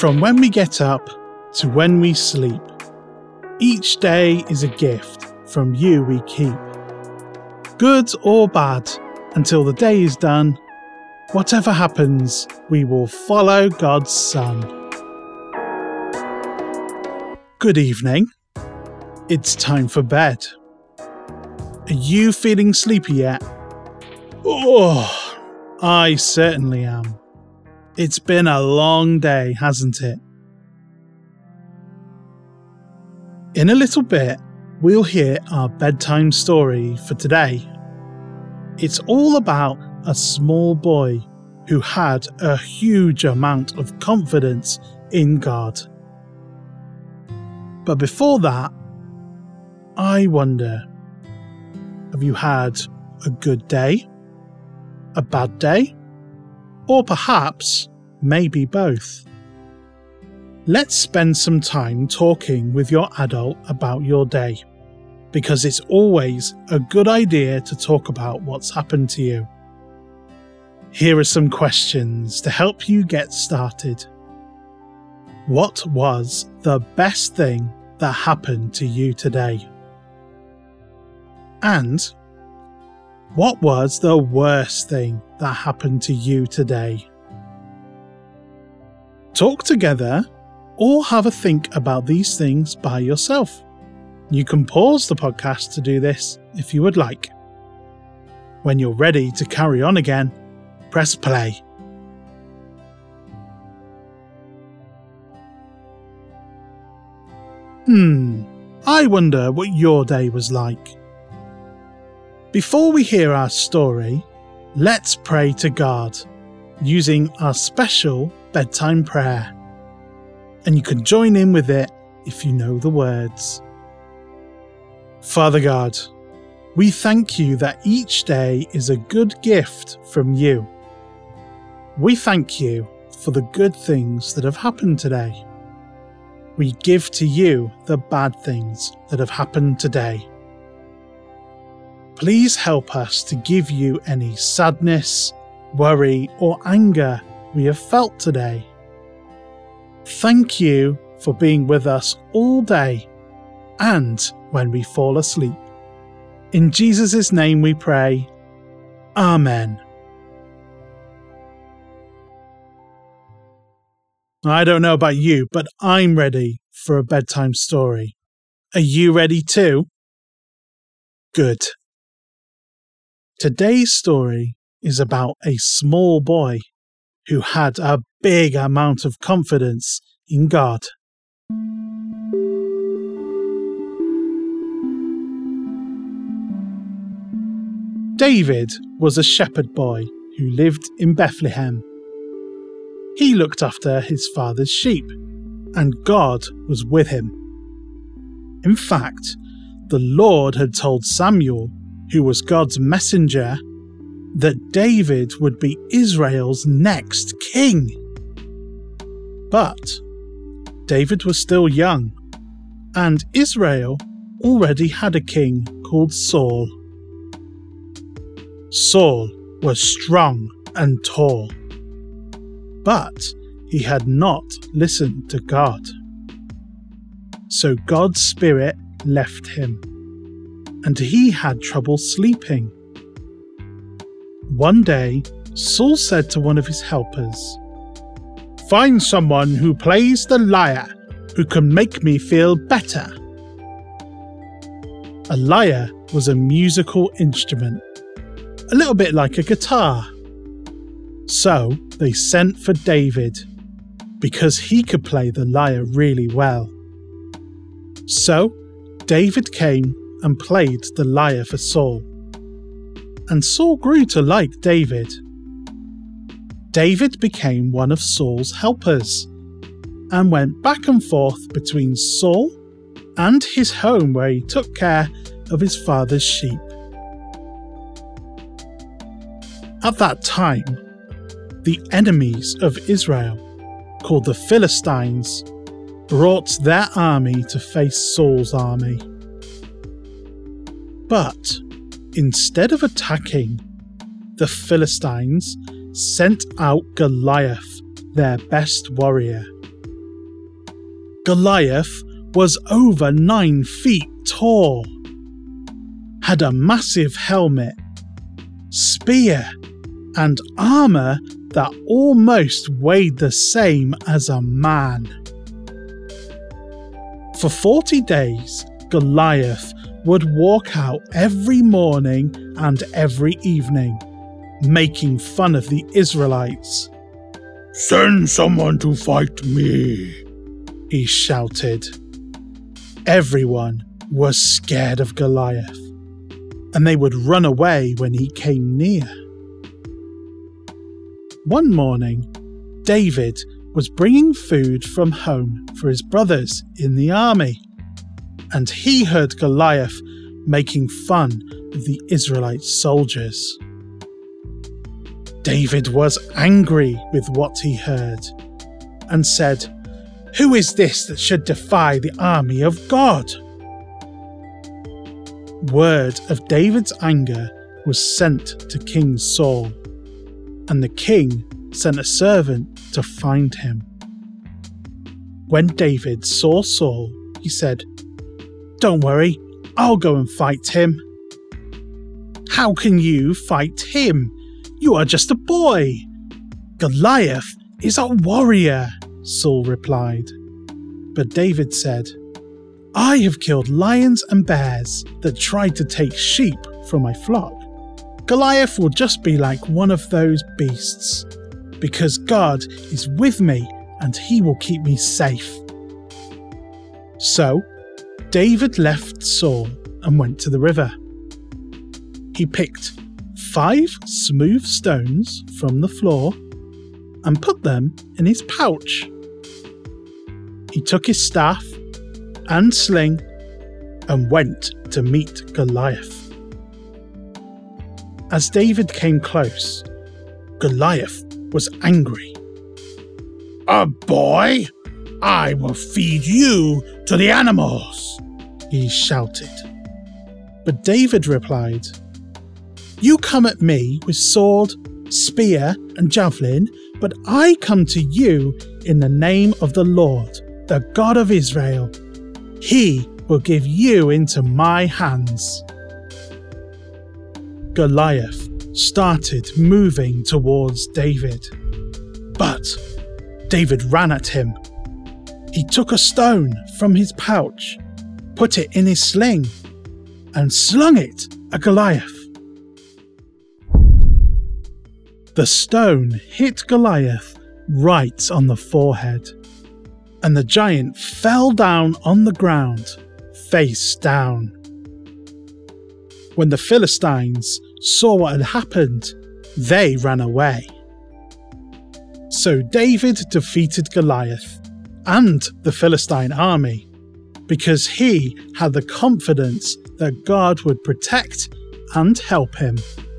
From when we get up to when we sleep, each day is a gift from you we keep. Good or bad, until the day is done, whatever happens, we will follow God's Son. Good evening. It's time for bed. Are you feeling sleepy yet? Oh, I certainly am. It's been a long day, hasn't it? In a little bit, we'll hear our bedtime story for today. It's all about a small boy who had a huge amount of confidence in God. But before that, I wonder, have you had a good day? A bad day? Or perhaps, maybe both. Let's spend some time talking with your adult about your day, because it's always a good idea to talk about what's happened to you. Here are some questions to help you get started. What was the best thing that happened to you today? And what was the worst thing that happened to you today? Talk together or have a think about these things by yourself. You can pause the podcast to do this if you would like. When you're ready to carry on again, press play. I wonder what your day was like. Before we hear our story, let's pray to God using our special bedtime prayer. And you can join in with it if you know the words. Father God, we thank you that each day is a good gift from you. We thank you for the good things that have happened today. We give to you the bad things that have happened today. Please help us to give you any sadness, worry, or anger we have felt today. Thank you for being with us all day and when we fall asleep. In Jesus' name we pray. Amen. I don't know about you, but I'm ready for a bedtime story. Are you ready too? Good. Today's story is about a small boy who had a big amount of confidence in God. David was a shepherd boy who lived in Bethlehem. He looked after his father's sheep, and God was with him. In fact, the Lord had told Samuel, who was God's messenger, that David would be Israel's next king. But David was still young, and Israel already had a king called Saul. Saul was strong and tall, but he had not listened to God. So God's Spirit left him, and he had trouble sleeping. One day, Saul said to one of his helpers, "Find someone who plays the lyre, who can make me feel better." A lyre was a musical instrument, a little bit like a guitar. So they sent for David, because he could play the lyre really well. So David came and played the lyre for Saul. And Saul grew to like David. David became one of Saul's helpers and went back and forth between Saul and his home where he took care of his father's sheep. At that time, the enemies of Israel, called the Philistines, brought their army to face Saul's army. But instead of attacking, the Philistines sent out Goliath, their best warrior, Goliath was over 9 feet tall, had a massive helmet, spear, and armour that almost weighed the same as a man. For 40 days, Goliath would walk out every morning and every evening, making fun of the Israelites. "Send someone to fight me," he shouted. Everyone was scared of Goliath, and they would run away when he came near. One morning, David was bringing food from home for his brothers in the army, and he heard Goliath making fun of the Israelite soldiers. David was angry with what he heard and said, "Who is this that should defy the army of God?" Word of David's anger was sent to King Saul, and the king sent a servant to find him. When David saw Saul, he said, "Don't worry, I'll go and fight him." "How can you fight him? You are just a boy." "Goliath is a warrior," Saul replied. But David said, "I have killed lions and bears that tried to take sheep from my flock. Goliath will just be like one of those beasts, because God is with me and he will keep me safe." So David left Saul and went to the river. He picked 5 smooth stones from the floor and put them in his pouch. He took his staff and sling and went to meet Goliath. As David came close, Goliath was angry. "A boy? I will feed you to the animals," he shouted. But David replied, "You come at me with sword, spear, and javelin, but I come to you in the name of the Lord, the God of Israel. He will give you into my hands." Goliath started moving towards David, but David ran at him. He took a stone from his pouch, put it in his sling, and slung it at Goliath. The stone hit Goliath right on the forehead, and the giant fell down on the ground, face down. When the Philistines saw what had happened, they ran away. So David defeated Goliath and the Philistine army because he had the confidence that God would protect and help him.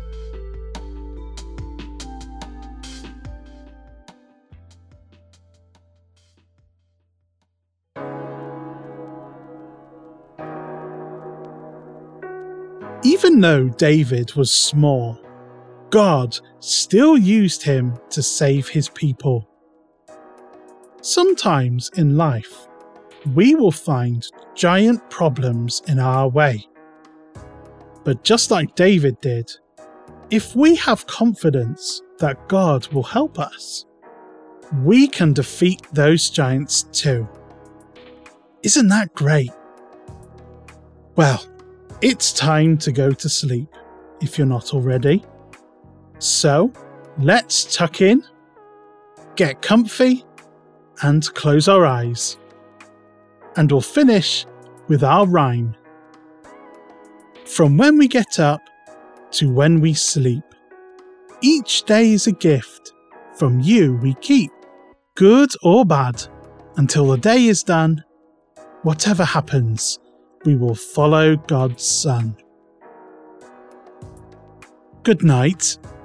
Even though David was small, God still used him to save his people. Sometimes in life, we will find giant problems in our way. But just like David did, if we have confidence that God will help us, we can defeat those giants too. Isn't that great? Well, it's time to go to sleep, if you're not already. So, let's tuck in, get comfy, and close our eyes. And we'll finish with our rhyme. From when we get up to when we sleep, each day is a gift from you we keep, good or bad, until the day is done. Whatever happens, we will follow God's Son. Good night